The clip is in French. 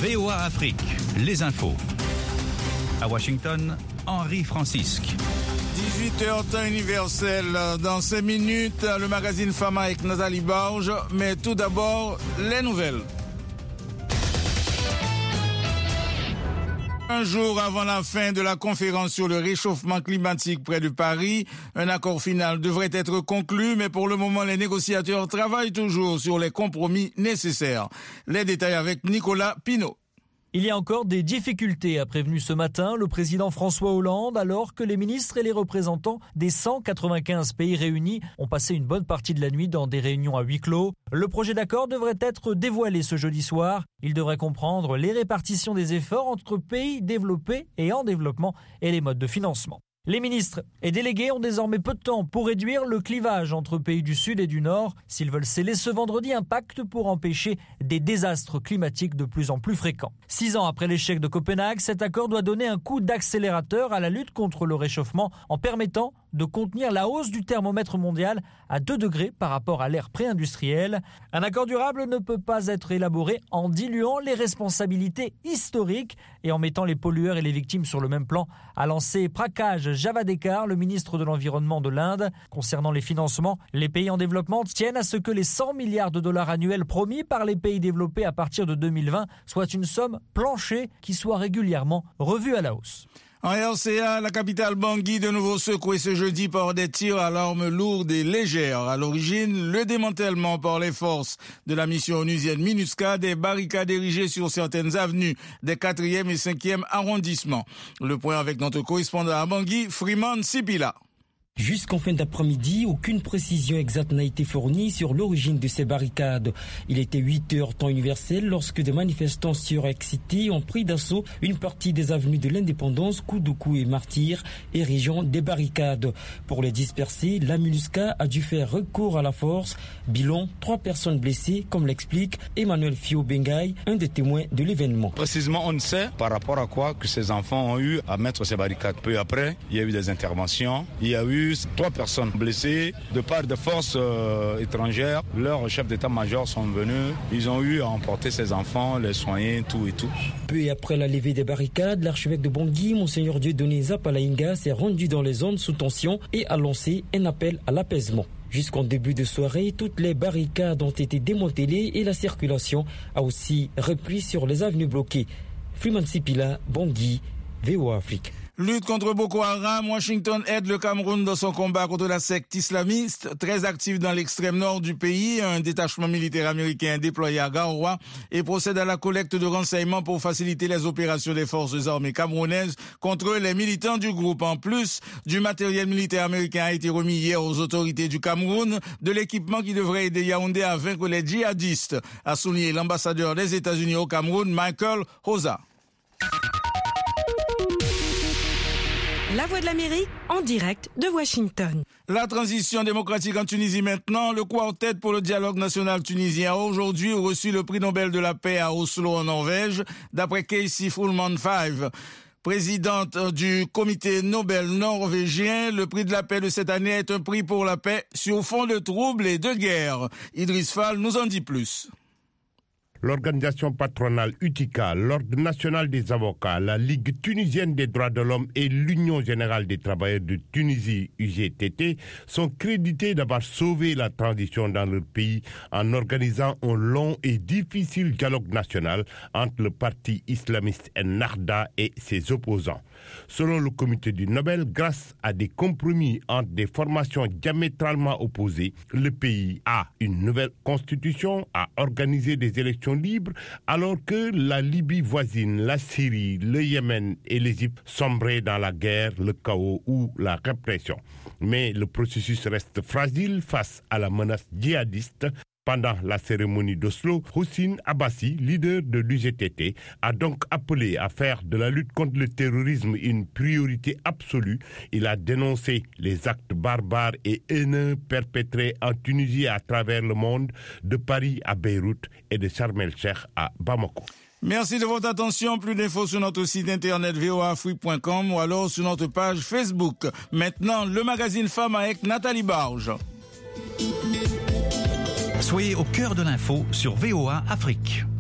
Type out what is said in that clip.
VOA Afrique, les infos. À Washington, Henri Francisque. 18h temps universel. Dans 5 minutes, le magazine Fama avec Nathalie Barge. Mais tout d'abord, les nouvelles. Un jour avant la fin de la conférence sur le réchauffement climatique près de Paris, un accord final devrait être conclu, mais pour le moment, les négociateurs travaillent toujours sur les compromis nécessaires. Les détails avec Nicolas Pinault. Il y a encore des difficultés, a prévenu ce matin le président François Hollande, alors que les ministres et les représentants des 195 pays réunis ont passé une bonne partie de la nuit dans des réunions à huis clos. Le projet d'accord devrait être dévoilé ce jeudi soir. Il devrait comprendre les répartitions des efforts entre pays développés et en développement et les modes de financement. Les ministres et délégués ont désormais peu de temps pour réduire le clivage entre pays du Sud et du Nord s'ils veulent sceller ce vendredi un pacte pour empêcher des désastres climatiques de plus en plus fréquents. 6 ans après l'échec de Copenhague, cet accord doit donner un coup d'accélérateur à la lutte contre le réchauffement en permettant de contenir la hausse du thermomètre mondial à 2 degrés par rapport à l'ère pré-industrielle. Un accord durable ne peut pas être élaboré en diluant les responsabilités historiques et en mettant les pollueurs et les victimes sur le même plan, a lancé Prakash Javadekar, le ministre de l'Environnement de l'Inde. Concernant les financements, les pays en développement tiennent à ce que les 100 milliards de dollars annuels promis par les pays développés à partir de 2020 soient une somme plancher qui soit régulièrement revue à la hausse. En RCA, la capitale Bangui de nouveau secouée ce jeudi par des tirs à l'arme lourde et légère. À l'origine, le démantèlement par les forces de la mission onusienne MINUSCA des barricades érigées sur certaines avenues des 4e et 5e arrondissements. Le point avec notre correspondant à Bangui, Freeman Sipila. Jusqu'en fin d'après-midi, aucune précision exacte n'a été fournie sur l'origine de ces barricades. Il était 8h temps universel lorsque des manifestants surexcités ont pris d'assaut une partie des avenues de l'Indépendance, Koudoukou et Martyr, érigeant des barricades. Pour les disperser, la MINUSCA a dû faire recours à la force. Bilan, 3 personnes blessées, comme l'explique Emmanuel Fio Bengaï, un des témoins de l'événement. Précisément, on ne sait par rapport à quoi que ces enfants ont eu à mettre ces barricades. Peu après, il y a eu des interventions, il y a eu 3 personnes blessées de part de forces étrangères. Leurs chefs d'état-major sont venus. Ils ont eu à emporter ces enfants, les soigner, tout et tout. Peu après la levée des barricades, l'archevêque de Bangui, Monseigneur Dieudonné Zapalainga, s'est rendu dans les zones sous tension et a lancé un appel à l'apaisement. Jusqu'en début de soirée, toutes les barricades ont été démantelées et la circulation a aussi repris sur les avenues bloquées. Freeman Sipila, Bangui, VOA Afrique. Lutte contre Boko Haram, Washington aide le Cameroun dans son combat contre la secte islamiste, très active dans l'extrême nord du pays. Un détachement militaire américain déployé à Garoua et procède à la collecte de renseignements pour faciliter les opérations des forces armées camerounaises contre les militants du groupe. En plus, du matériel militaire américain a été remis hier aux autorités du Cameroun, de l'équipement qui devrait aider Yaoundé à vaincre les djihadistes, a souligné l'ambassadeur des États-Unis au Cameroun, Michael Hosa. La Voix de l'Amérique, en direct de Washington. La transition démocratique en Tunisie maintenant. Le quartet pour le dialogue national tunisien a aujourd'hui reçu le prix Nobel de la paix à Oslo en Norvège, d'après Casey Fullman Five. Présidente du comité Nobel norvégien, le prix de la paix de cette année est un prix pour la paix sur fond de troubles et de guerre. Idriss Fall nous en dit plus. L'organisation patronale UTICA, l'Ordre national des avocats, la Ligue tunisienne des droits de l'homme et l'Union générale des travailleurs de Tunisie, UGTT, sont crédités d'avoir sauvé la transition dans leur pays en organisant un long et difficile dialogue national entre le parti islamiste Ennahda et ses opposants. Selon le comité du Nobel, grâce à des compromis entre des formations diamétralement opposées, le pays a une nouvelle constitution, a organisé des élections libres, alors que la Libye voisine, la Syrie, le Yémen et l'Égypte sombraient dans la guerre, le chaos ou la répression. Mais le processus reste fragile face à la menace djihadiste. Pendant la cérémonie d'Oslo, Houssine Abbassi, leader de l'UGTT, a donc appelé à faire de la lutte contre le terrorisme une priorité absolue. Il a dénoncé les actes barbares et haineux perpétrés en Tunisie et à travers le monde, de Paris à Beyrouth et de Sharm el-Sheikh à Bamako. Merci de votre attention. Plus d'infos sur notre site internet voafrique.com ou alors sur notre page Facebook. Maintenant, le magazine Femme avec Nathalie Barge. Soyez au cœur de l'info sur VOA Afrique.